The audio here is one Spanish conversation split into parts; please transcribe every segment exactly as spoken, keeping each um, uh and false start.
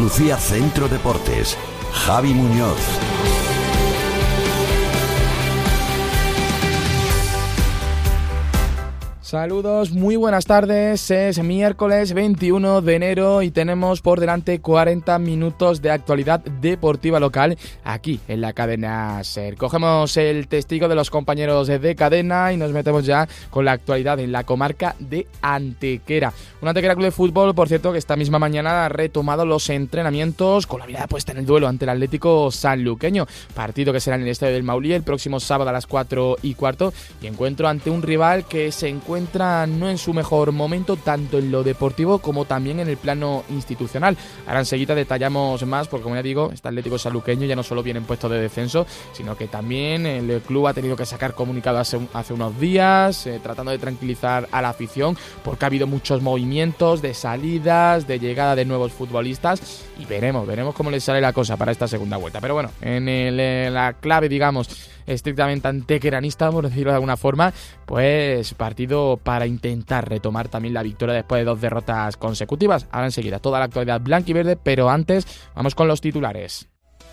Andalucía Centro Deportes. Javi Muñoz. Saludos, muy buenas tardes, es miércoles veintiuno de enero y tenemos por delante cuarenta minutos de actualidad deportiva local aquí en la cadena SER. Cogemos el testigo de los compañeros de cadena y nos metemos ya con la actualidad en la comarca de Antequera. Un Antequera Club de Fútbol, por cierto, que esta misma mañana ha retomado los entrenamientos con la mirada puesta en el duelo ante el Atlético Sanluqueño, partido que será en el Estadio del Maulí el próximo sábado a las cuatro y cuarto, y encuentro ante un rival que se encuentra entra no en su mejor momento, tanto en lo deportivo como también en el plano institucional. Ahora enseguida detallamos más, porque como ya digo, este Atlético Sanluqueño ya no solo viene en puesto de descenso, sino que también el club ha tenido que sacar comunicado hace, hace unos días, eh, tratando de tranquilizar a la afición, porque ha habido muchos movimientos de salidas, de llegada de nuevos futbolistas, y veremos, veremos cómo les sale la cosa para esta segunda vuelta. Pero bueno, en, el, en la clave, digamos, estrictamente antequeranista, por decirlo de alguna forma, pues partido para intentar retomar también la victoria después de dos derrotas consecutivas. Ahora enseguida toda la actualidad blanca y verde, pero antes vamos con los titulares.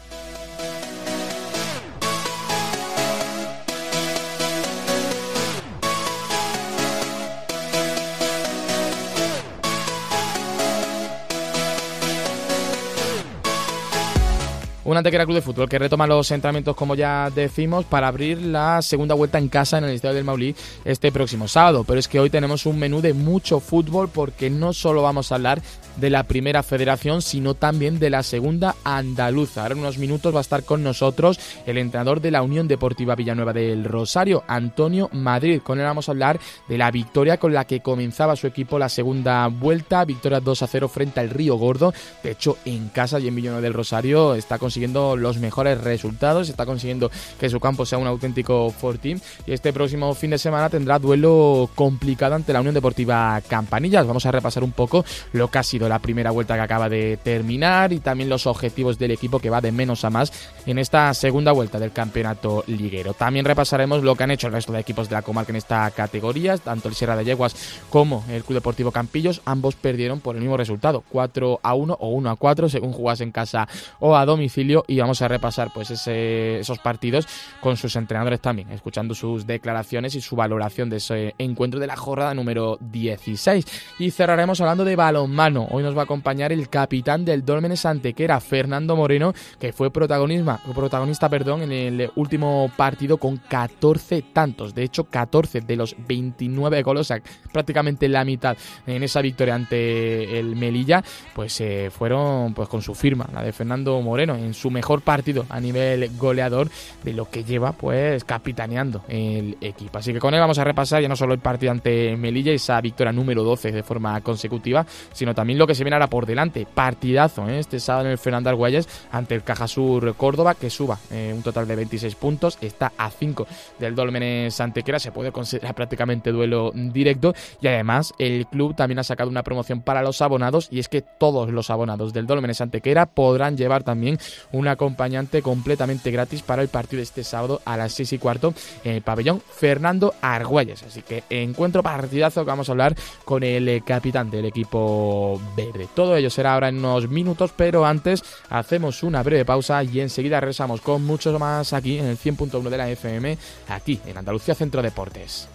Un Antequera Club de Fútbol que retoma los entrenamientos, como ya decimos, para abrir la segunda vuelta en casa en el Estadio del Maulí este próximo sábado. Pero es que hoy tenemos un menú de mucho fútbol, porque no solo vamos a hablar de la primera federación, sino también de la segunda andaluza. Ahora en unos minutos va a estar con nosotros el entrenador de la Unión Deportiva Villanueva del Rosario, Antonio Madrid. Con él vamos a hablar de la victoria con la que comenzaba su equipo la segunda vuelta, victoria dos a cero frente al Río Gordo. De hecho, en casa y en Villanueva del Rosario está consiguiendo consiguiendo los mejores resultados, está consiguiendo que su campo sea un auténtico fortín, y este próximo fin de semana tendrá duelo complicado ante la Unión Deportiva Campanillas. Vamos a repasar un poco lo que ha sido la primera vuelta que acaba de terminar y también los objetivos del equipo, que va de menos a más en esta segunda vuelta del campeonato liguero. También repasaremos lo que han hecho el resto de equipos de la comarca en esta categoría, tanto el Sierra de Yeguas como el Club Deportivo Campillos. Ambos perdieron por el mismo resultado, cuatro a uno o uno a cuatro, según jugase en casa o a domicilio, y vamos a repasar pues ese, esos partidos con sus entrenadores también, escuchando sus declaraciones y su valoración de ese encuentro de la jornada número dieciséis. Y cerraremos hablando de balonmano. Hoy nos va a acompañar el capitán del Dólmenes Antequera, Fernando Moreno, que fue protagonista, protagonista perdón, en el último partido con catorce tantos. De hecho, catorce de los veintinueve goles, o sea, prácticamente la mitad en esa victoria ante el Melilla, pues eh, fueron pues con su firma, la de Fernando Moreno, en su mejor partido a nivel goleador de lo que lleva pues capitaneando el equipo. Así que con él vamos a repasar ya no solo el partido ante Melilla, esa victoria número doce de forma consecutiva, sino también lo que se viene ahora por delante. Partidazo ¿eh? este sábado en el Fernando Argüelles ante el Cajasur Córdoba, que suba eh, un total de veintiséis puntos, está a cinco del Dólmenes Antequera, se puede considerar prácticamente duelo directo, y además el club también ha sacado una promoción para los abonados, y es que todos los abonados del Dólmenes Antequera podrán llevar también un acompañante completamente gratis para el partido de este sábado a las seis y cuarto en el pabellón Fernando Argüelles. Así que encuentro partidazo que vamos a hablar con el capitán del equipo verde. Todo ello será ahora en unos minutos, pero antes hacemos una breve pausa y enseguida regresamos con mucho más aquí en el cien punto uno de la F M, aquí en Andalucía Centro Deportes.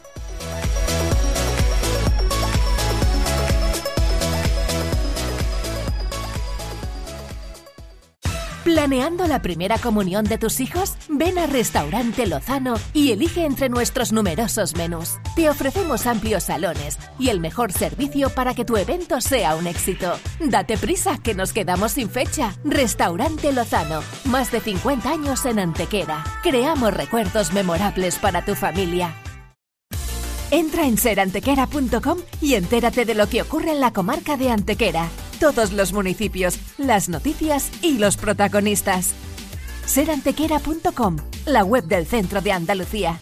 ¿Planeando la primera comunión de tus hijos? Ven a Restaurante Lozano y elige entre nuestros numerosos menús. Te ofrecemos amplios salones y el mejor servicio para que tu evento sea un éxito. Date prisa, que nos quedamos sin fecha. Restaurante Lozano, más de cincuenta años en Antequera. Creamos recuerdos memorables para tu familia. Entra en ser antequera punto com y entérate de lo que ocurre en la comarca de Antequera. Todos los municipios, las noticias y los protagonistas. ser antequera punto com, la web del Centro de Andalucía.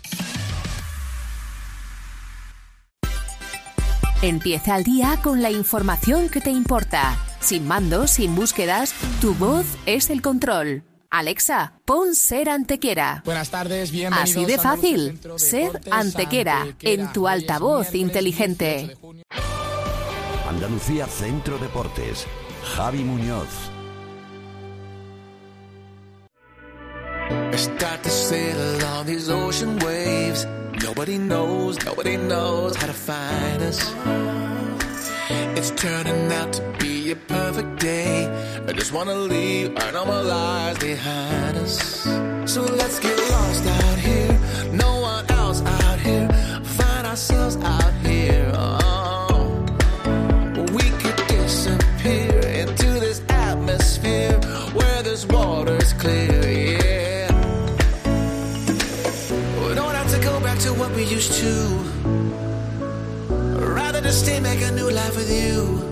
Empieza el día con la información que te importa. Sin mandos, sin búsquedas, tu voz es el control. Alexa, pon Ser Antequera. Buenas tardes, bienvenidos. Así de fácil, Ser Antequera, en tu altavoz inteligente. Andalucía Centro Deportes. Javi Muñoz. Start to sail on these ocean waves. Nobody knows, nobody knows how to find us. It's turning out to be a perfect day. I just wanna leave our normal lives behind us. So let's get lost out here. No one else out here. Find ourselves out here. Oh, we could disappear into this atmosphere where this water's clear. Yeah. We don't have to go back to what we used to. Rather just stay, make a new life with you.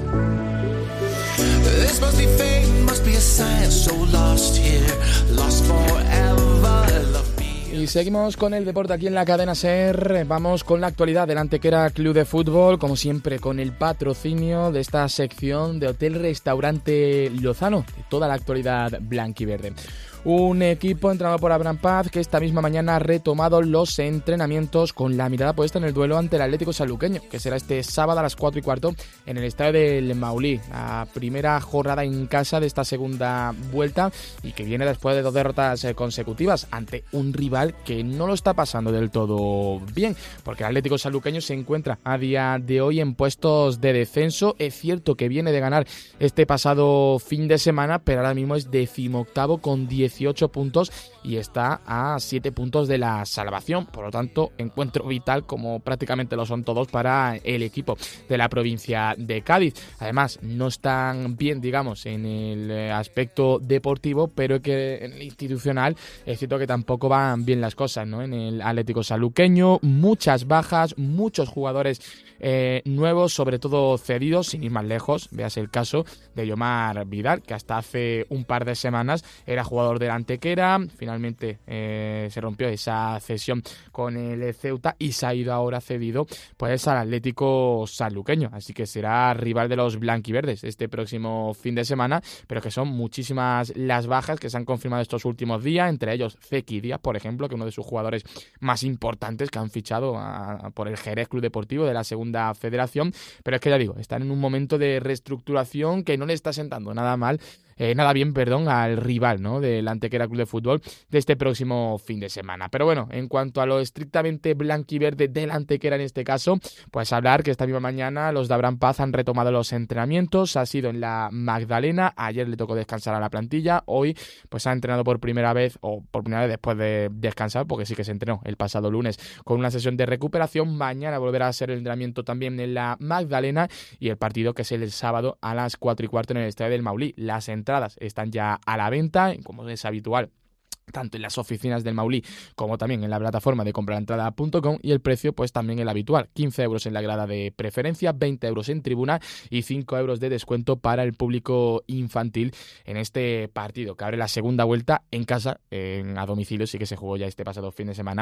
This must be fate, must be a sign. So lost here, lost forever. Love me. Y seguimos con el deporte aquí en la cadena SER. Vamos con la actualidad del Antequera Club de Fútbol, como siempre con el patrocinio de esta sección de Hotel Restaurante Lozano, de toda la actualidad blanquiverde. Un equipo entrenado por Abraham Paz que esta misma mañana ha retomado los entrenamientos con la mirada puesta en el duelo ante el Atlético Sanluqueño, que será este sábado a las cuatro y cuarto en el estadio del Maulí. La primera jornada en casa de esta segunda vuelta y que viene después de dos derrotas consecutivas ante un rival que no lo está pasando del todo bien, porque el Atlético Sanluqueño se encuentra a día de hoy en puestos de descenso. Es cierto que viene de ganar este pasado fin de semana, pero ahora mismo es decimoctavo con dieciocho puntos y está a siete puntos de la salvación. Por lo tanto, encuentro vital, como prácticamente lo son todos, para el equipo de la provincia de Cádiz. Además, no están bien, digamos, en el aspecto deportivo, pero que en el institucional es cierto que tampoco van bien las cosas, ¿no? En el Atlético Sanluqueño, muchas bajas, muchos jugadores eh, nuevos, sobre todo cedidos, sin ir más lejos. Veas el caso de Yomar Vidal, que hasta hace un par de semanas era jugador del Antequera. Finalmente eh, se rompió esa cesión con el Ceuta y se ha ido ahora cedido pues al Atlético Sanluqueño, así que será rival de los blanquiverdes este próximo fin de semana, pero que son muchísimas las bajas que se han confirmado estos últimos días, entre ellos Zeki Díaz, por ejemplo, que es uno de sus jugadores más importantes que han fichado a, a, por el Jerez Club Deportivo de la segunda federación, pero es que ya digo, están en un momento de reestructuración que no le está sentando nada mal Eh, nada bien, perdón, al rival, ¿no?, del Antequera Club de Fútbol de este próximo fin de semana. Pero bueno, en cuanto a lo estrictamente blanquiverde del Antequera en este caso, pues hablar que esta misma mañana los de Abraham Paz han retomado los entrenamientos. Ha sido en la Magdalena, ayer le tocó descansar a la plantilla, hoy pues ha entrenado por primera vez, o por primera vez después de descansar, porque sí que se entrenó el pasado lunes con una sesión de recuperación. Mañana volverá a ser el entrenamiento también en la Magdalena y el partido que es el sábado a las cuatro y cuarto en el estadio del Maulí. Las entradas están ya a la venta, como es habitual, tanto en las oficinas del Maulí como también en la plataforma de compraentrada punto com, y el precio pues también el habitual, quince euros en la grada de preferencia, veinte euros en tribuna y cinco euros de descuento para el público infantil en este partido que abre la segunda vuelta en casa, en, a domicilio. Sí que se jugó ya este pasado fin de semana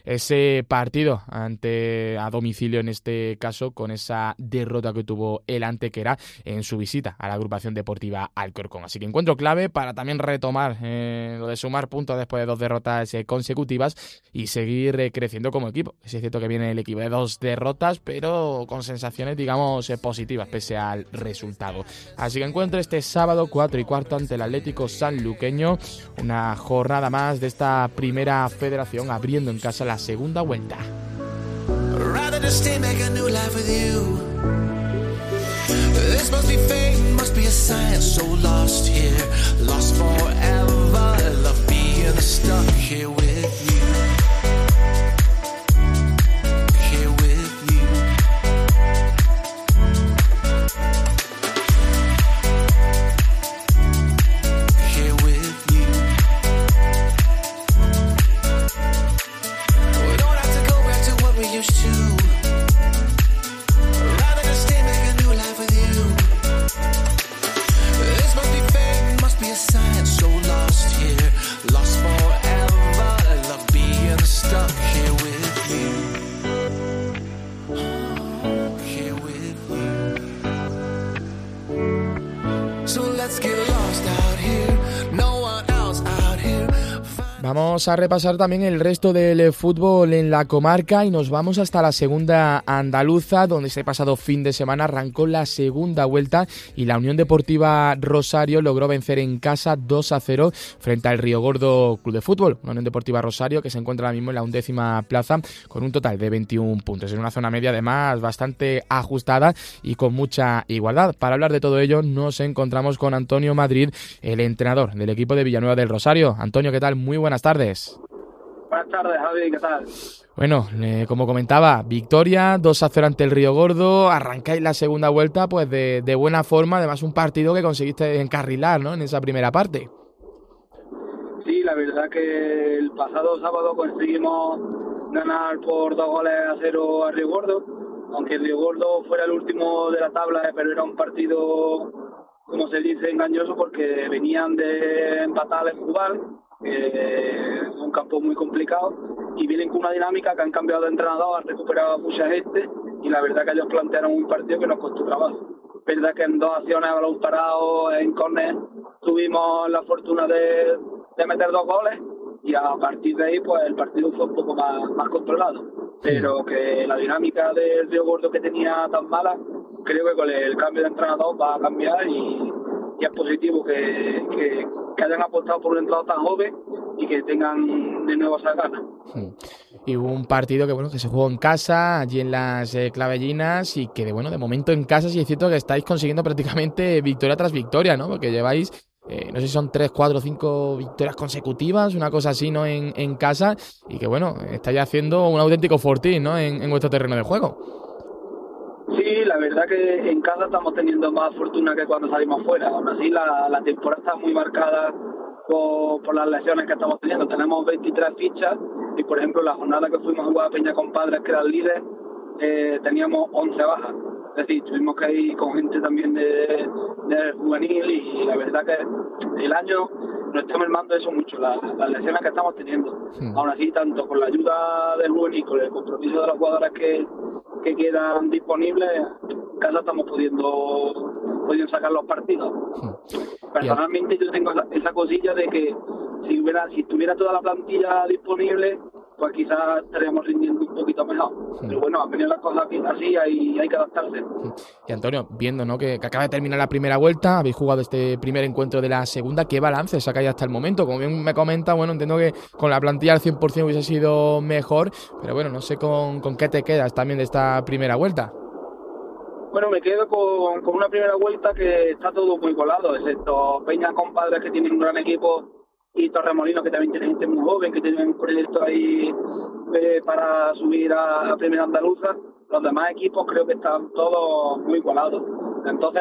ese partido ante a domicilio, en este caso con esa derrota que tuvo el Antequera en su visita a la agrupación deportiva Alcorcón. Así que encuentro clave para también retomar eh, lo de sumar puntos después de dos derrotas eh, consecutivas y seguir eh, creciendo como equipo. Es cierto que viene el equipo de dos derrotas, pero con sensaciones, digamos, eh, positivas pese al resultado. Así que encuentro este sábado cuatro y cuarto ante el Atlético Sanluqueño, una jornada más de esta primera federación, abriendo en casa la segunda vuelta. This must be fate, must be a sign. So lost here, lost forever. Love being stuck here with you. Here with you. Here with you. We don't have to go back to what we used to. Sign, so lost here, lost forever. Love being Vamos a repasar también el resto del fútbol en la comarca y nos vamos hasta la segunda andaluza, donde este pasado fin de semana arrancó la segunda vuelta y la Unión Deportiva Rosario logró vencer en casa dos a cero frente al Río Gordo Club de Fútbol. Una Unión Deportiva Rosario que se encuentra ahora mismo en la undécima plaza con un total de veintiún puntos, en una zona media además bastante ajustada y con mucha igualdad. Para hablar de todo ello nos encontramos con Antonio Madrid, el entrenador del equipo de Villanueva del Rosario. Antonio, ¿qué tal? Muy buenas tardes. Buenas tardes, Javi, ¿qué tal? Bueno, eh, como comentaba, victoria, dos a cero ante el Río Gordo, arrancáis la segunda vuelta pues de, de buena forma, además un partido que conseguiste encarrilar, ¿no?, en esa primera parte. Sí, la verdad que el pasado sábado conseguimos ganar por dos goles a cero al Río Gordo, aunque el Río Gordo fuera el último de la tabla, pero era un partido, como se dice, engañoso porque venían de empatar en Jubal, eh, un campo muy complicado, y vienen con una dinámica que han cambiado de entrenador, han recuperado a mucha gente y la verdad que ellos plantearon un partido que nos costó trabajo. Es verdad que en dos acciones a balón parado, en córner, tuvimos la fortuna de, de meter dos goles y a partir de ahí pues el partido fue un poco más, más controlado, pero que la dinámica del Río Gordo que tenía tan mala, creo que con el cambio de entrenador va a cambiar y, y es positivo que, que, que hayan apostado por un entrenador tan joven y que tengan de nuevo esas ganas. Y hubo un partido que bueno que se jugó en casa, allí en las eh, Clavellinas, y que de bueno de momento en casa sí es cierto que estáis consiguiendo prácticamente victoria tras victoria, ¿no? Porque lleváis, eh, no sé si son tres, cuatro, cinco victorias consecutivas, una cosa así, ¿no? En, en casa, y que bueno, estáis haciendo un auténtico fortín, ¿no? En, en vuestro terreno de juego. Sí, la verdad que en casa estamos teniendo más fortuna que cuando salimos fuera. Aún así, la, la temporada está muy marcada por, por las lesiones que estamos teniendo. Tenemos veintitrés fichas y, por ejemplo, la jornada que fuimos a jugar a Peña Compadres, que era el líder, eh, teníamos once bajas. Es decir, tuvimos que ir con gente también de, de juvenil y la verdad que el año nos está mermando eso mucho, la, las lesiones que estamos teniendo. Sí. Aún así, tanto con la ayuda del juvenil, con el compromiso de los jugadores que, que quedan disponibles, en casa estamos pudiendo, pudiendo sacar los partidos. Sí. Personalmente yo tengo esa, esa cosilla de que si hubiera, si tuviera toda la plantilla disponible, pues quizás estaríamos rindiendo un poquito mejor. Sí. Pero bueno, a venir las cosas así, hay, hay que adaptarse. Y Antonio, viendo, ¿no?, que, que acaba de terminar la primera vuelta, habéis jugado este primer encuentro de la segunda, ¿qué balance sacáis hasta el momento? Como bien me comenta, bueno, entiendo que con la plantilla al cien por ciento hubiese sido mejor, pero bueno, no sé con, con qué te quedas también de esta primera vuelta. Bueno, me quedo con, con una primera vuelta que está todo muy colado, excepto Peña Compadres, que tienen un gran equipo, y Torremolinos, que también tiene gente muy joven, que tienen un proyecto ahí eh, para subir a, a Primera Andaluza. Los demás equipos creo que están todos muy igualados. Entonces,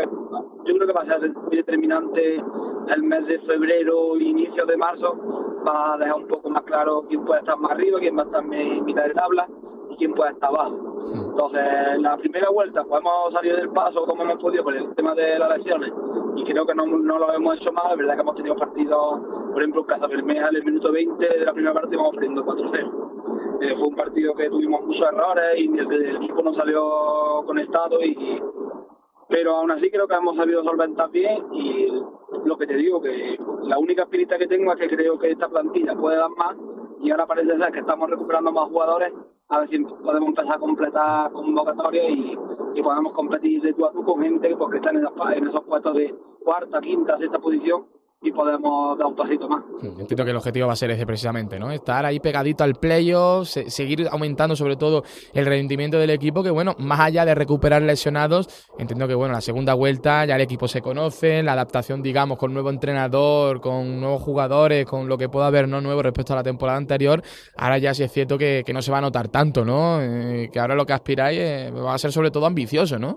yo creo que va a ser muy determinante el mes de febrero e inicio de marzo, va a dejar un poco más claro quién puede estar más arriba, quién va a estar en mitad de tabla y quién puede estar abajo. Entonces, en la primera vuelta pues hemos salido del paso como hemos podido por el tema de las lesiones y creo que no, no lo hemos hecho mal. Es verdad que hemos tenido partidos, por ejemplo, en Casa Bermeja en el minuto veinte de la primera parte íbamos perdiendo cuatro cero. Eh, fue un partido que tuvimos muchos errores y el, el equipo no salió conectado, y, pero aún así creo que hemos sabido solventar bien. Y lo que te digo, que la única espinita que tengo es que creo que esta plantilla puede dar más, y ahora parece ser que estamos recuperando más jugadores, a ver si podemos empezar a completar convocatorias y, y podemos competir de tú a tú con gente porque están en, en esos puestos de cuarta, quinta, sexta posición, y podemos dar un pasito más. Entiendo que el objetivo va a ser ese precisamente, ¿no? Estar ahí pegadito al playoff, se, seguir aumentando sobre todo el rendimiento del equipo, que bueno, más allá de recuperar lesionados, entiendo que bueno, la segunda vuelta ya el equipo se conoce, la adaptación, digamos, con nuevo entrenador, con nuevos jugadores, con lo que pueda haber no nuevo respecto a la temporada anterior, ahora ya sí es cierto que, que no se va a notar tanto, ¿no? Eh, que ahora lo que aspiráis eh, va a ser sobre todo ambicioso, ¿no?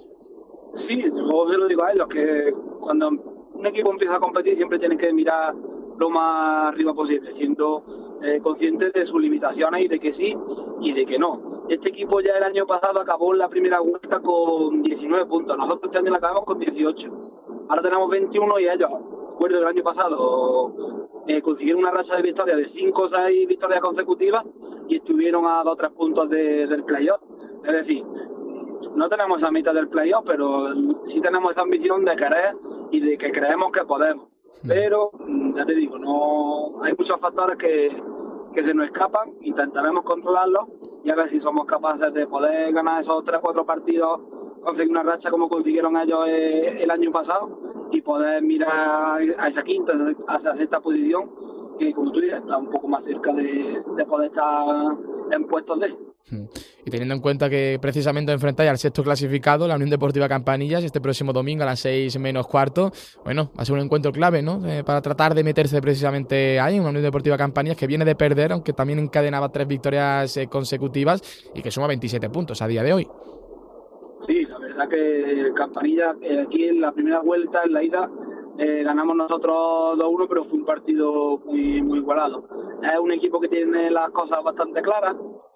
Sí, yo se lo digo a ellos, que cuando un equipo empieza a competir siempre tienen que mirar lo más arriba posible, siendo eh, conscientes de sus limitaciones y de que sí y de que no. Este equipo ya el año pasado acabó en la primera vuelta con diecinueve puntos, nosotros este año la acabamos con dieciocho. Ahora tenemos veintiuno y ellos, recuerdo el año pasado, eh, consiguieron una racha de victorias de cinco o seis victorias consecutivas y estuvieron a dos o tres puntos de, del playoff. Es decir, no tenemos esa mitad del playoff, pero sí tenemos esa ambición de querer y de que creemos que podemos. Pero ya te digo, no hay muchos factores que, que se nos escapan, intentaremos controlarlos y a ver si somos capaces de poder ganar esos tres o cuatro partidos, conseguir una racha como consiguieron ellos el año pasado y poder mirar a esa quinta, a esa sexta posición, que como tú dices, está un poco más cerca de, de poder estar en puestos de. Y teniendo en cuenta que precisamente enfrentáis al sexto clasificado, la Unión Deportiva Campanillas, este próximo domingo a las seis menos cuarto, bueno, va a ser un encuentro clave, ¿no? Eh, para tratar de meterse precisamente ahí, en una Unión Deportiva Campanillas que viene de perder, aunque también encadenaba tres victorias eh, consecutivas y que suma veintisiete puntos a día de hoy. Sí, la verdad que Campanillas, eh, aquí en la primera vuelta, en la ida, eh, ganamos nosotros dos uno, pero fue un partido muy, muy igualado. Es un equipo que tiene las cosas bastante claras,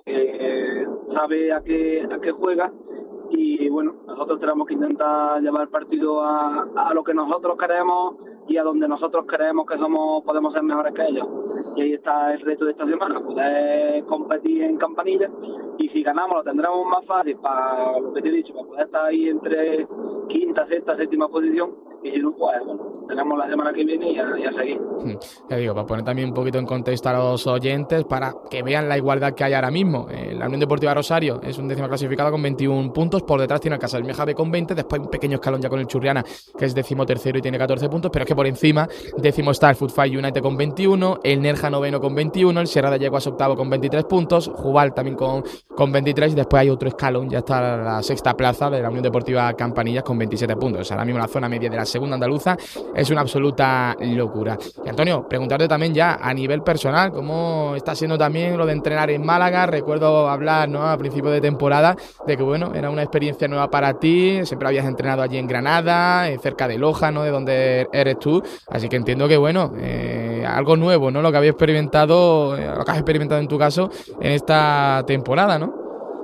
que sabe a qué, a qué juega y bueno, nosotros tenemos que intentar llevar el partido a, a lo que nosotros queremos y a donde nosotros creemos que somos podemos ser mejores que ellos. Y ahí está el reto de esta semana, poder competir en Campanillas y si ganamos lo tendremos más fácil para lo que te he dicho, para poder estar ahí entre quinta, sexta, séptima posición y si no, pues bueno, tenemos la semana que viene y a, y a seguir. Ya digo, para poner también un poquito en contexto a los oyentes, para que vean la igualdad que hay ahora mismo. Eh, la Unión Deportiva Rosario es un décimo clasificado con veintiún puntos, por detrás tiene el Casalmeja B con veinte, después un pequeño escalón ya con el Churriana, que es décimo tercero y tiene catorce puntos, pero es que por encima, décimo está el Footfight United con veintiuno, el Nerja noveno con veintiuno, el Sierra de Yeguas octavo con veintitrés puntos, Jubal también con, con veintitrés, y después hay otro escalón, ya está la sexta plaza de la Unión Deportiva Campanillas con veintisiete puntos. Ahora mismo la zona media de la segunda andaluza es una absoluta locura. Y Antonio, preguntarte también ya a nivel personal, ¿cómo está siendo también lo de entrenar en Málaga? Recuerdo hablar, ¿no?, a principio de temporada de que, bueno, era una experiencia nueva para ti, siempre habías entrenado allí en Granada, eh, cerca de Loja, ¿no?, de donde eres tú, así que entiendo que, bueno, eh, algo nuevo, ¿no?, lo que había experimentado, eh, lo que has experimentado en tu caso en esta temporada, ¿no?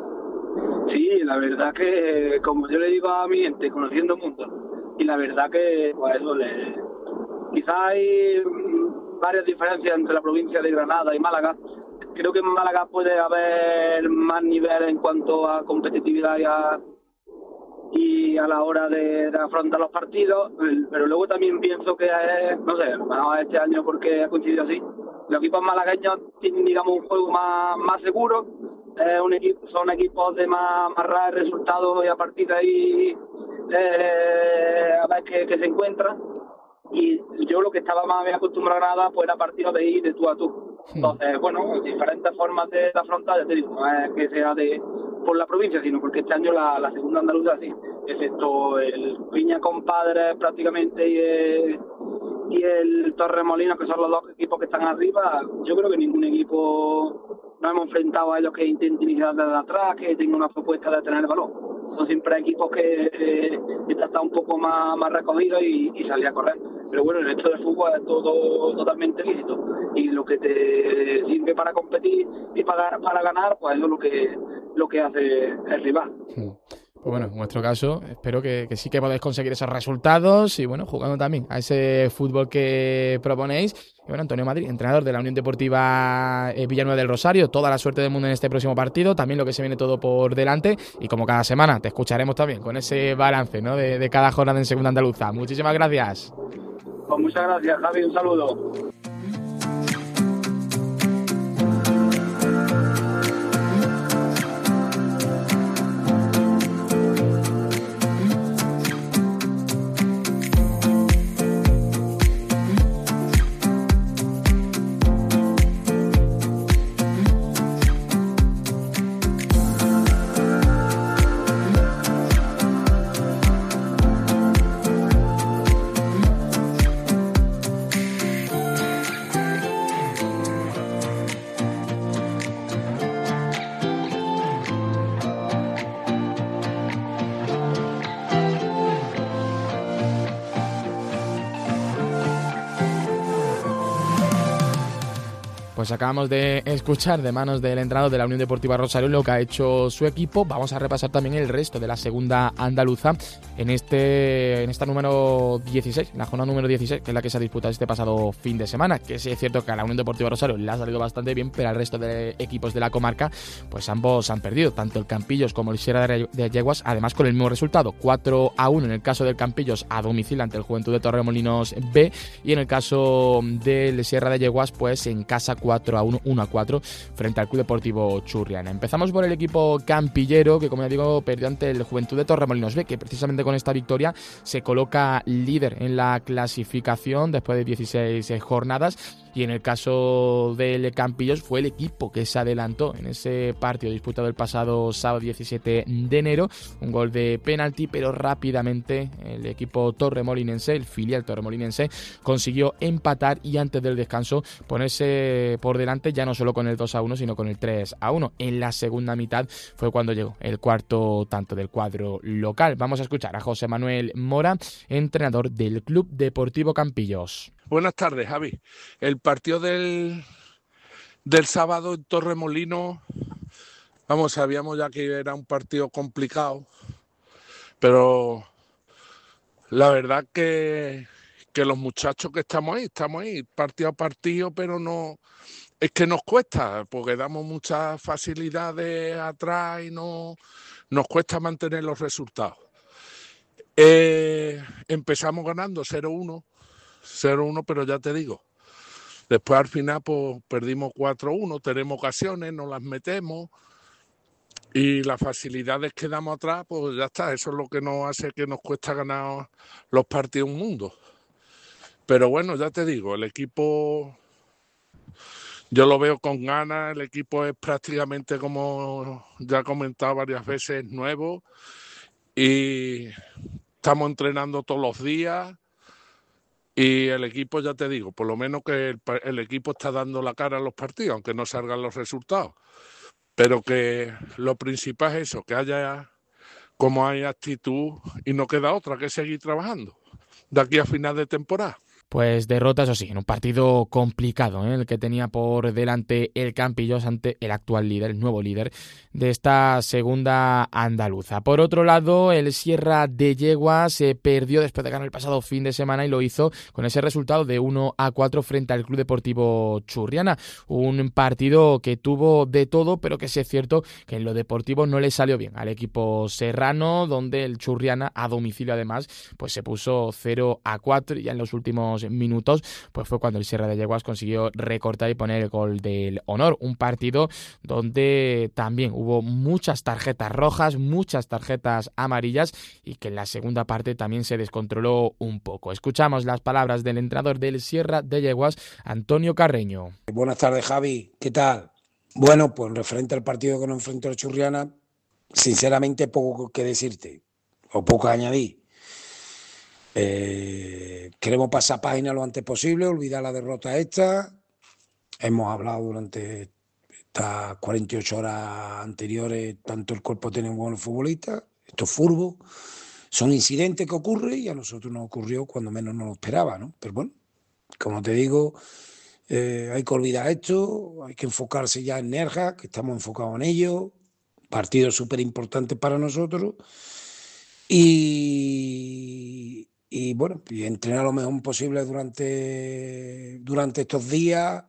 Sí, la verdad que, como yo le digo a mi gente, conociendo el mundo, y la verdad que, pues eso, le... quizás hay varias diferencias entre la provincia de Granada y Málaga. Creo que en Málaga puede haber más nivel en cuanto a competitividad y a, y a la hora de, de afrontar los partidos, pero luego también pienso que es, no sé, bueno, este año porque ha coincidido así, los equipos malagueños tienen, digamos, un juego más, más seguro, eh, un equipo, son equipos de más, más raros resultados y a partir de ahí eh, a ver qué, qué se encuentran. Y yo lo que estaba más bien acostumbrado a Granada pues era partidos de ir de tú a tú. Entonces, bueno, diferentes formas de, de afrontar, ya te digo, no es que sea de por la provincia, sino porque este año la, la segunda andaluza sí, excepto el Piña Compadres prácticamente y el, y el Torremolinos, que son los dos equipos que están arriba, yo creo que ningún equipo nos hemos enfrentado a ellos que intenten iniciar desde atrás, que tengan una propuesta de tener el balón. Son siempre equipos que eh, están un poco más, más recogidos y, y salir a correr. Pero bueno, el resto del fútbol es todo totalmente lícito. Y lo que te sirve para competir y para, para ganar, pues eso es lo que, lo que hace el rival. Sí. Pues bueno, en vuestro caso, espero que, que sí que podáis conseguir esos resultados y bueno, jugando también a ese fútbol que proponéis. Y bueno, Antonio Madrid, entrenador de la Unión Deportiva eh, Villanueva del Rosario, toda la suerte del mundo en este próximo partido, también lo que se viene todo por delante y como cada semana te escucharemos también con ese balance, ¿no?, de, de cada jornada en Segunda Andaluza. Muchísimas gracias. Pues muchas gracias, Javi, un saludo. Pues acabamos de escuchar de manos del entrenador de la Unión Deportiva Rosario lo que ha hecho su equipo. Vamos a repasar también el resto de la segunda andaluza en este en esta número dieciséis, la jornada número dieciséis, que es la que se ha disputado este pasado fin de semana. Que sí es cierto que a la Unión Deportiva Rosario le ha salido bastante bien, pero al resto de equipos de la comarca, pues ambos han perdido, tanto el Campillos como el Sierra de Yeguas, además con el mismo resultado, cuatro a uno en el caso del Campillos a domicilio ante el Juventud de Torremolinos B, y en el caso del Sierra de Yeguas, pues en casa cuatro a uno, uno a cuatro frente al Club Deportivo Churriana. Empezamos por el equipo campillero, que como ya digo, perdió ante el Juventud de Torremolinos B, que precisamente con esta victoria se coloca líder en la clasificación después de dieciséis jornadas. Y en el caso del Campillos fue el equipo que se adelantó en ese partido disputado el pasado sábado diecisiete de enero. Un gol de penalti, pero rápidamente el equipo torremolinense, el filial torremolinense, consiguió empatar y antes del descanso ponerse por delante ya no solo con el dos a uno, sino con el tres a uno. En la segunda mitad fue cuando llegó el cuarto tanto del cuadro local. Vamos a escuchar a José Manuel Mora, entrenador del Club Deportivo Campillos. Buenas tardes, Javi. El partido del, del sábado en Torremolinos, vamos, sabíamos ya que era un partido complicado, pero la verdad que, que los muchachos que estamos ahí, estamos ahí, partido a partido, pero no, es que nos cuesta, porque damos muchas facilidades atrás y no, nos cuesta mantener los resultados. Eh, empezamos ganando cero uno, cero uno, pero ya te digo, después al final pues perdimos cuatro uno, tenemos ocasiones, no las metemos y las facilidades que damos atrás, pues ya está, eso es lo que nos hace que nos cuesta ganar los partidos un mundo. Pero bueno, ya te digo, el equipo yo lo veo con ganas, el equipo es prácticamente, como ya he comentado varias veces, nuevo y estamos entrenando todos los días. Y el equipo, ya te digo, por lo menos que el, el equipo está dando la cara a los partidos, aunque no salgan los resultados. Pero que lo principal es eso, que haya, como hay actitud y no queda otra que seguir trabajando de aquí a final de temporada. Pues derrota, eso sí, en un partido complicado, ¿eh? El que tenía por delante el Campillos ante el actual líder, el nuevo líder de esta segunda andaluza. Por otro lado, el Sierra de Yeguas se perdió después de ganar el pasado fin de semana y lo hizo con ese resultado de uno a cuatro frente al Club Deportivo Churriana. Un partido que tuvo de todo, pero que sí es cierto que en lo deportivo no le salió bien al equipo serrano, donde el Churriana, a domicilio además, pues se puso cero a cuatro y ya en los últimos minutos pues fue cuando el Sierra de Yeguas consiguió recortar y poner el gol del honor. Un partido donde también hubo muchas tarjetas rojas, muchas tarjetas amarillas y que en la segunda parte también se descontroló un poco. Escuchamos las palabras del entrenador del Sierra de Yeguas, Antonio Carreño. Buenas tardes, Javi, ¿qué tal? Bueno, pues referente al partido que nos enfrentó el Churriana, sinceramente poco que decirte o poco que añadir. Eh, queremos pasar página lo antes posible, olvidar la derrota esta. Hemos hablado durante estas cuarenta y ocho horas anteriores, tanto el cuerpo técnico como los futbolistas. Esto es fútbol, son incidentes que ocurren y a nosotros nos ocurrió cuando menos nos lo esperaba, ¿no? Pero bueno, como te digo, eh, hay que olvidar esto, hay que enfocarse ya en Nerja, que estamos enfocados en ello. Partido súper importante para nosotros. Y... Y bueno, y entrenar lo mejor posible durante, durante estos días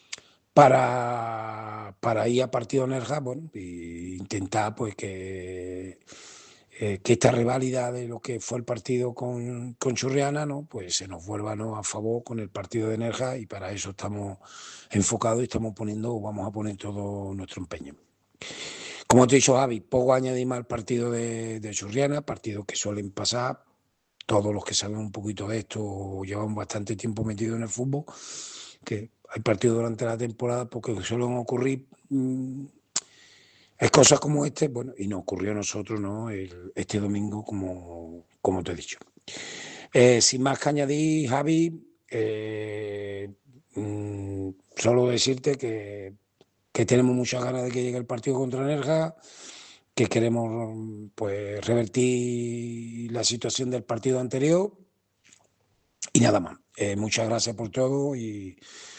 para, para ir a partido Nerja, bueno, e intentar pues que, eh, que esta rivalidad de lo que fue el partido con, con Churriana, ¿no? Pues se nos vuelva, ¿no?, a favor con el partido de Nerja, y para eso estamos enfocados y estamos poniendo, vamos a poner todo nuestro empeño. Como te he dicho, Javi, poco añadir más al partido de, de Churriana, partidos que suelen pasar. Todos los que saben un poquito de esto llevan bastante tiempo metidos en el fútbol, que hay partidos durante la temporada porque suelen ocurrir mmm, es cosas como este, bueno, y nos ocurrió a nosotros, ¿no?, el, este domingo, como, como te he dicho. Eh, sin más que añadir, Javi, eh, mmm, solo decirte que, que tenemos muchas ganas de que llegue el partido contra Nerja, que queremos pues revertir la situación del partido anterior y nada más. Eh, muchas gracias por todo y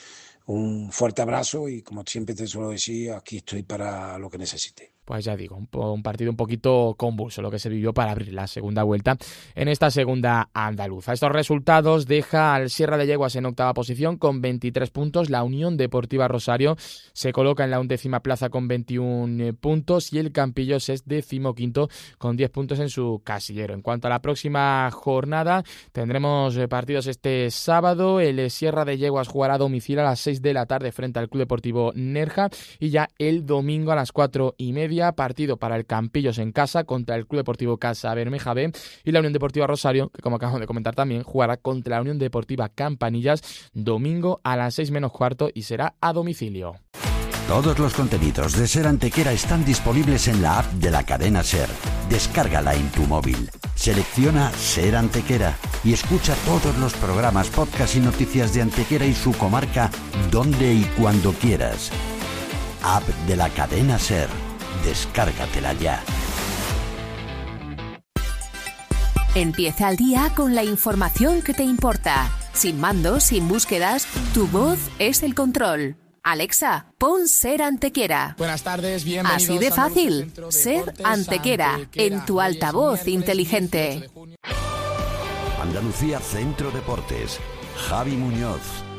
un fuerte abrazo y, como siempre te suelo decir, aquí estoy para lo que necesite. Pues ya digo, un, un partido un poquito convulso lo que se vivió para abrir la segunda vuelta en esta segunda andaluza. Estos resultados deja al Sierra de Yeguas en octava posición con veintitrés puntos. La Unión Deportiva Rosario se coloca en la undécima plaza con veintiún puntos y el Campillos es decimoquinto con diez puntos en su casillero. En cuanto a la próxima jornada, tendremos partidos este sábado. El Sierra de Yeguas jugará a domicilio a las seis de la tarde frente al Club Deportivo Nerja y ya el domingo a las cuatro y media partido para el Campillos en casa contra el Club Deportivo Casa Bermeja B y la Unión Deportiva Rosario, que como acabamos de comentar también, jugará contra la Unión Deportiva Campanillas domingo a las seis menos cuarto y será a domicilio. Todos los contenidos de Ser Antequera están disponibles en la app de la cadena Ser. Descárgala en tu móvil. Selecciona Ser Antequera y escucha todos los programas, podcasts y noticias de Antequera y su comarca donde y cuando quieras. App de la cadena Ser. Descárgatela ya. Empieza el día con la información que te importa. Sin mandos, sin búsquedas, tu voz es el control. Alexa, pon Ser Antequera. Buenas tardes, bienvenidos. Así de fácil, Ser Antequera, en tu altavoz inteligente. Andalucía Centro Deportes. Javi Muñoz.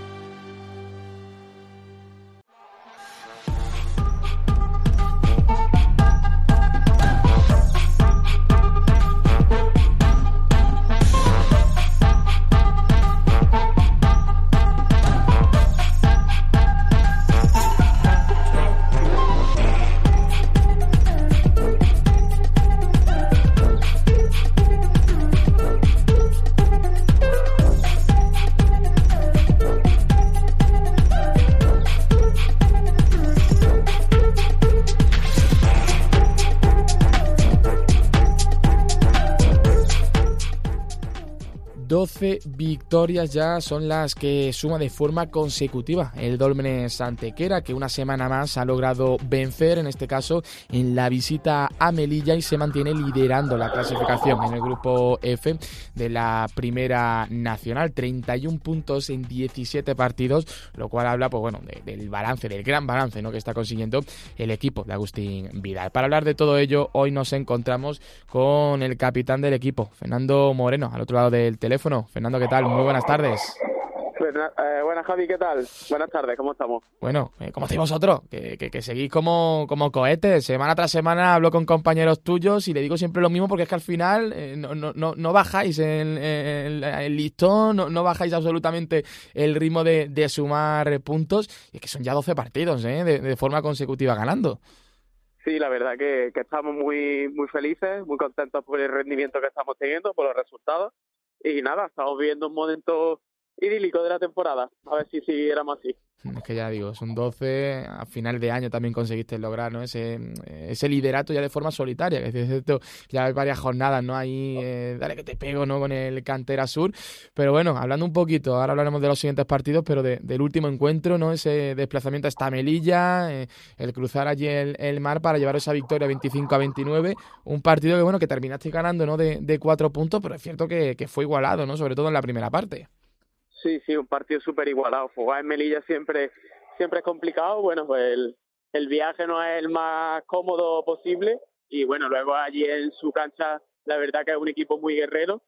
doce victorias ya son las que suma de forma consecutiva el Dólmenes Antequera, que una semana más ha logrado vencer, en este caso en la visita a Melilla, y se mantiene liderando la clasificación en el grupo F de la Primera Nacional. treinta y un puntos en diecisiete partidos, lo cual habla pues bueno de, del balance, del gran balance, ¿no?, que está consiguiendo el equipo de Agustín Vidal. Para hablar de todo ello, hoy nos encontramos con el capitán del equipo, Fernando Moreno, al otro lado del teléfono. Fernando, ¿qué tal? Muy buenas tardes. Buenas, eh, buenas Javi, ¿qué tal? Buenas tardes, ¿cómo estamos? Bueno, eh, ¿cómo estáis vosotros? Que, que, que seguís como, como cohetes. Semana tras semana hablo con compañeros tuyos y le digo siempre lo mismo, porque es que al final eh, no, no, no, no bajáis el, el, el listón, no, no bajáis absolutamente el ritmo de, de sumar puntos. Y es que son ya doce partidos, ¿eh? de, de forma consecutiva ganando. Sí, la verdad que, que estamos muy, muy felices, muy contentos por el rendimiento que estamos teniendo, por los resultados. Y nada, estamos viviendo un momento idílico de la temporada. A ver si siguiéramos así. Es que ya digo, son doce, a final de año también conseguiste lograr, ¿no?, ese, ese liderato ya de forma solitaria, que es cierto, ya hay varias jornadas, ¿no? Ahí, eh, dale que te pego, ¿no?, con el Cantera Sur. Pero bueno, hablando un poquito, ahora hablaremos de los siguientes partidos, pero de, del último encuentro, ¿no?, ese desplazamiento hasta Melilla, eh, el cruzar allí el, el mar para llevar esa victoria veinticinco a veintinueve, un partido que bueno, que terminaste ganando, ¿no?, de, de cuatro puntos, pero es cierto que, que fue igualado, ¿no?, sobre todo en la primera parte. Sí, sí, un partido súper igualado. Jugar en Melilla siempre siempre es complicado. Bueno, pues el, el viaje no es el más cómodo posible. Y bueno, luego allí en su cancha, la verdad que es un equipo muy guerrero.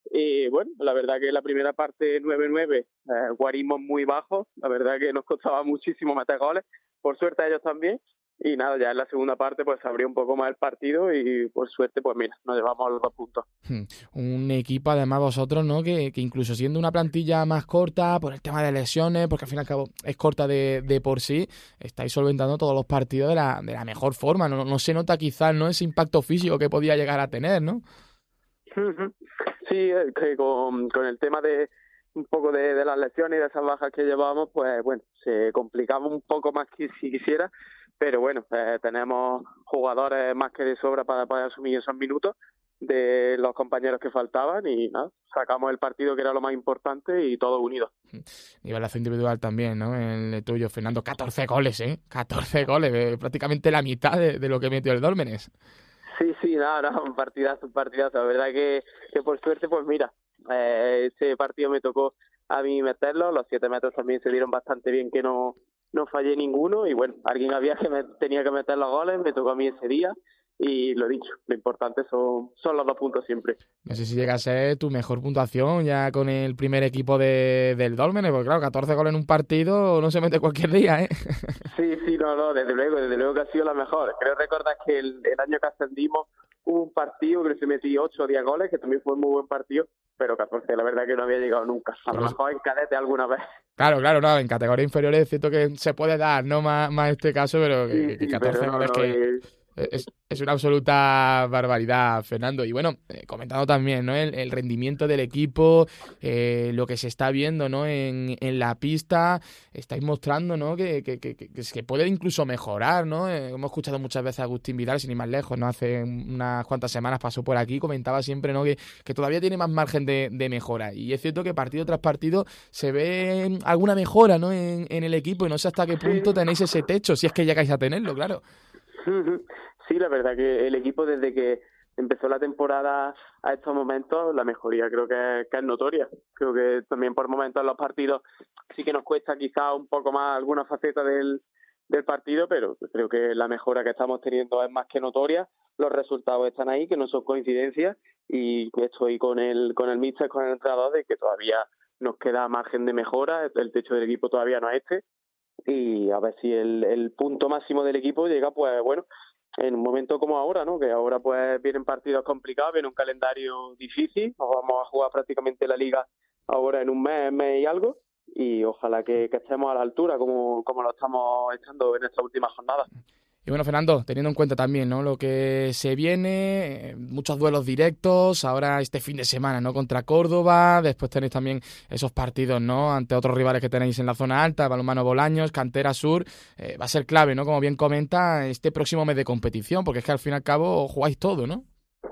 Y bueno, la verdad que la primera parte nueve nueve, eh, guarismos muy bajos. La verdad que nos costaba muchísimo meter goles. Por suerte a ellos también. Y nada, ya en la segunda parte pues se abrió un poco más el partido y por suerte pues mira, nos llevamos los dos puntos. Un equipo además vosotros, ¿no?, que, que incluso siendo una plantilla más corta por el tema de lesiones, porque al fin y al cabo es corta de, de por sí, estáis solventando todos los partidos de la, de la mejor forma. No, no se nota quizás, ¿no?, ese impacto físico que podía llegar a tener, ¿no? Sí, que con, con el tema de un poco de, de las lesiones y de esas bajas que llevábamos, pues bueno, se complicaba un poco más que si quisiera. Pero bueno, eh, tenemos jugadores más que de sobra para poder asumir esos minutos de los compañeros que faltaban y nada, sacamos el partido que era lo más importante y todos unidos. Nivelazo individual también, ¿no?, el tuyo, Fernando, catorce goles, ¿eh? catorce goles, eh, prácticamente la mitad de, de lo que metió el Dólmenes. Sí, sí, nada, no, un partidazo, un partidazo. La verdad que, que por suerte, pues mira, eh, ese partido me tocó a mí meterlos. Los siete metros también se dieron bastante bien, que no, no fallé ninguno. Y bueno, alguien había que me, tenía que meter los goles, me tocó a mí ese día. Y lo dicho, lo importante son, son los dos puntos siempre. No sé si llega a ser tu mejor puntuación ya con el primer equipo de, del Dólmenes, porque claro, catorce goles en un partido no se mete cualquier día, ¿eh? Sí, sí, no, no, desde luego, desde luego que ha sido la mejor. Creo recordar que el, el año que ascendimos hubo un partido que se metí ocho o diez goles, que también fue un muy buen partido, pero catorce la verdad que no había llegado nunca. A lo mejor en cadete alguna vez. Claro, claro, no, en categorías inferiores es cierto que se puede dar, no más, más este caso, pero que, sí, que catorce pero goles no, no, que... Es... Es, es una absoluta barbaridad, Fernando. Y bueno, eh, comentando también, ¿no? El, el rendimiento del equipo, eh, lo que se está viendo, ¿no? En, en la pista, estáis mostrando, ¿no? Que, que, que, que, que puede incluso mejorar, ¿no? Eh, hemos escuchado muchas veces a Agustín Vidal, sin ir más lejos, ¿no? Hace unas cuantas semanas pasó por aquí, comentaba siempre, ¿no? Que, que todavía tiene más margen de, de mejora. Y es cierto que partido tras partido se ve alguna mejora, ¿no? En, en el equipo, y no sé hasta qué punto tenéis ese techo, si es que llegáis a tenerlo, claro. Sí, la verdad que el equipo desde que empezó la temporada a estos momentos, la mejoría creo que, que es notoria. Creo que también por momentos en los partidos sí que nos cuesta quizá un poco más alguna faceta del, del partido, pero creo que la mejora que estamos teniendo es más que notoria. Los resultados están ahí, que no son coincidencias, y estoy con el con el míster, con el entrenador, de que todavía nos queda margen de mejora. El techo del equipo todavía no es este, y a ver si el, el punto máximo del equipo llega, pues bueno, en un momento como ahora, ¿no? Que ahora pues vienen partidos complicados, viene un calendario difícil, nos vamos a jugar prácticamente la liga ahora en un mes, mes y algo, y ojalá que, que estemos a la altura como, como lo estamos echando en esta última jornada. Y bueno, Fernando, teniendo en cuenta también, ¿no? Lo que se viene, eh, muchos duelos directos, ahora este fin de semana, ¿no? Contra Córdoba, después tenéis también esos partidos, ¿no? Ante otros rivales que tenéis en la zona alta, Balonmano Bolaños, Cantera Sur, eh, va a ser clave, ¿no? Como bien comenta, este próximo mes de competición, porque es que al fin y al cabo jugáis todo, ¿no?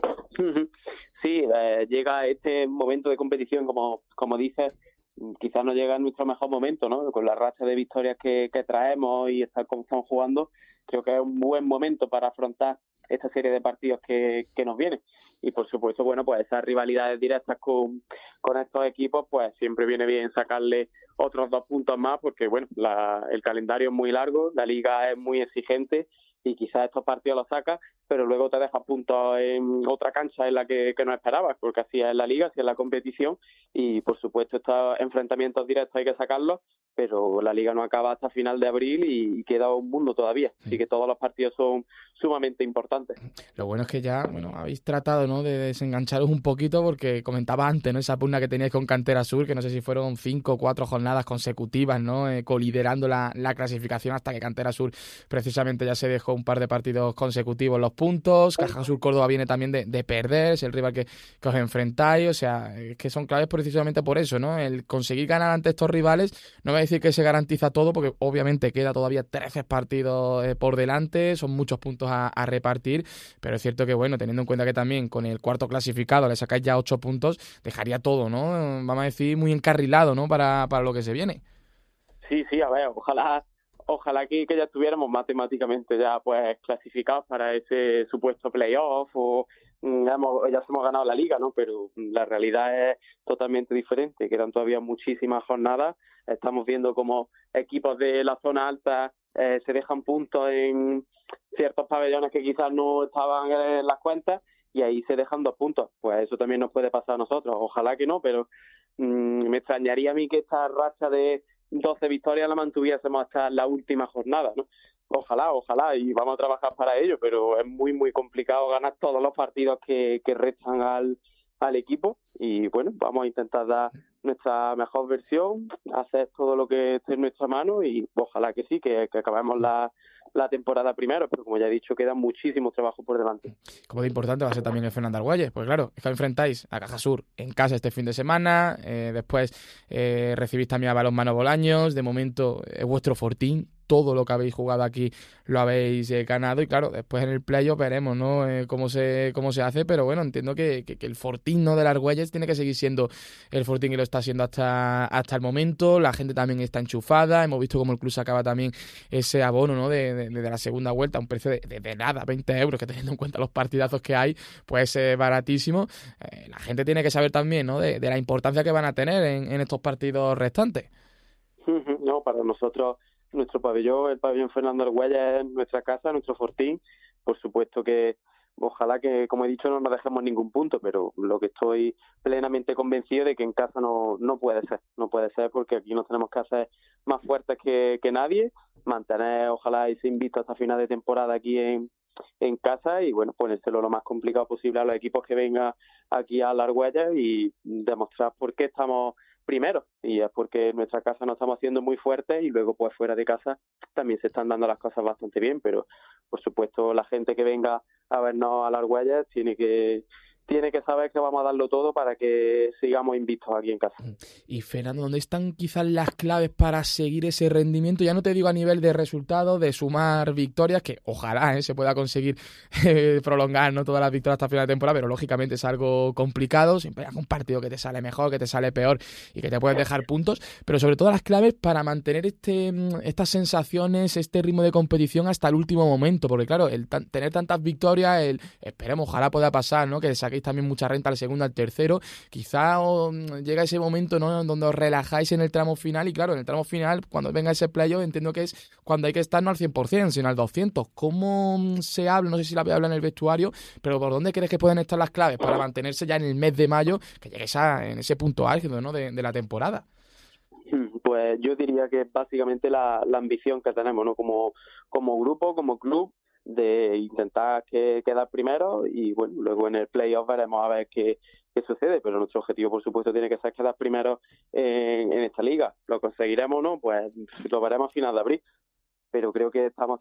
Sí, eh, llega este momento de competición, como, como dices, quizás no llega en nuestro mejor momento, ¿no? Con la racha de victorias que, que traemos y estar como estamos jugando, creo que es un buen momento para afrontar esta serie de partidos que, que nos vienen. Y por supuesto, bueno, pues esas rivalidades directas con, con estos equipos, pues siempre viene bien sacarle otros dos puntos más, porque bueno, la, el calendario es muy largo, la liga es muy exigente, y quizás estos partidos los sacas, pero luego te dejas puntos en otra cancha en la que, que no esperabas, porque así es la liga, así es la competición, y por supuesto estos enfrentamientos directos hay que sacarlos, pero la liga no acaba hasta final de abril y queda un mundo todavía, así que todos los partidos son sumamente importantes. Lo bueno es que ya, bueno, habéis tratado, ¿no?, de desengancharos un poquito, porque comentaba antes, ¿no?, esa pugna que teníais con Cantera Sur, que no sé si fueron cinco o cuatro jornadas consecutivas, ¿no?, eh, coliderando la, la clasificación, hasta que Cantera Sur precisamente ya se dejó un par de partidos consecutivos los puntos. Caja Sur Córdoba viene también de, de perder, es el rival que, que os enfrentáis, o sea, es que son claves precisamente por eso, ¿no?, el conseguir ganar ante estos rivales. No voy a decir que se garantiza todo, porque obviamente queda todavía trece partidos eh, por delante, son muchos puntos a, a repartir, pero es cierto que, bueno, teniendo en cuenta que también con el cuarto clasificado le sacáis ya ocho puntos, dejaría todo, ¿no?, vamos a decir, muy encarrilado, ¿no?, para, para lo que se viene. Sí, sí, a ver, ojalá ojalá que, que ya estuviéramos matemáticamente ya pues clasificados para ese supuesto playoff, o hemos, ya hemos ganado la liga, ¿no? Pero la realidad es totalmente diferente, quedan todavía muchísimas jornadas, estamos viendo como equipos de la zona alta eh, se dejan puntos en ciertos pabellones que quizás no estaban en las cuentas, y ahí se dejan dos puntos. Pues eso también nos puede pasar a nosotros, ojalá que no, pero mmm, me extrañaría a mí que esta racha de doce victorias la mantuviésemos hasta la última jornada, ¿no? Ojalá, ojalá, y vamos a trabajar para ello, pero es muy, muy complicado ganar todos los partidos que, que restan al, al equipo, y bueno, vamos a intentar dar nuestra mejor versión, hacer todo lo que esté en nuestra mano, y ojalá que sí, que, que acabemos la, la temporada primero, pero como ya he dicho, queda muchísimo trabajo por delante. Como de importante va a ser también el Fernando Argüelles, pues claro, es que enfrentáis a Caja Sur en casa este fin de semana, eh, después eh, recibís también a Balonmano Bolaños, de momento es vuestro fortín, todo lo que habéis jugado aquí lo habéis eh, ganado, y claro, después en el playoff veremos, ¿no? Eh, cómo se cómo se hace, pero bueno, entiendo que, que, que el Fortín, ¿no?, de las Argüelles tiene que seguir siendo el Fortín que lo está siendo hasta, hasta el momento. La gente también está enchufada, hemos visto cómo el club sacaba también ese abono, ¿no?, de, de, de la segunda vuelta a un precio de, de, de nada, veinte euros, que teniendo en cuenta los partidazos que hay, pues es eh, baratísimo. Eh, la gente tiene que saber también, ¿no?, de, de la importancia que van a tener en, en estos partidos restantes. No, para nosotros, nuestro pabellón, el pabellón Fernando Argüelles, es nuestra casa, nuestro Fortín. Por supuesto que ojalá que, como he dicho, no nos dejemos ningún punto, pero lo que estoy plenamente convencido de que en casa no no puede ser, no puede ser, porque aquí nos tenemos que hacer más fuertes que, que nadie, mantener, ojalá, ese invicto hasta final de temporada aquí en, en casa y, bueno, ponérselo lo más complicado posible a los equipos que vengan aquí a las Argüelles y demostrar por qué estamos primero, y es porque en nuestra casa nos estamos haciendo muy fuertes y luego pues fuera de casa también se están dando las cosas bastante bien, pero por supuesto la gente que venga a vernos a las Argüelles tiene que tiene que saber que vamos a darlo todo para que sigamos invictos aquí en casa. Y Fernando, ¿dónde están quizás las claves para seguir ese rendimiento? Ya no te digo a nivel de resultados, de sumar victorias, que ojalá ¿eh? se pueda conseguir eh, prolongar, no todas las victorias hasta final de temporada, pero lógicamente es algo complicado, siempre hay un partido que te sale mejor, que te sale peor y que te puedes dejar puntos, pero sobre todo las claves para mantener este estas sensaciones, este ritmo de competición hasta el último momento, porque claro, el tan, tener tantas victorias, el esperemos, ojalá pueda pasar, ¿no?, que saquéis también mucha renta al segundo, al tercero, quizá oh, llega ese momento, ¿no?, donde os relajáis en el tramo final, y claro, en el tramo final, cuando venga ese playoff, entiendo que es cuando hay que estar no al cien por ciento, sino al doscientos. ¿Cómo se habla? No sé si la habla en el vestuario, pero ¿por dónde crees que pueden estar las claves para mantenerse ya en el mes de mayo, que llegues a, en ese punto álgido, ¿no?, de, de la temporada? Pues yo diría que básicamente la, la ambición que tenemos, ¿no?, como, como grupo, como club, de intentar que quedar primero y bueno, luego en el playoff veremos a ver qué, qué sucede, pero nuestro objetivo por supuesto tiene que ser quedar primero en, en esta liga. ¿Lo conseguiremos o no? Pues lo veremos a final de abril, pero creo que estamos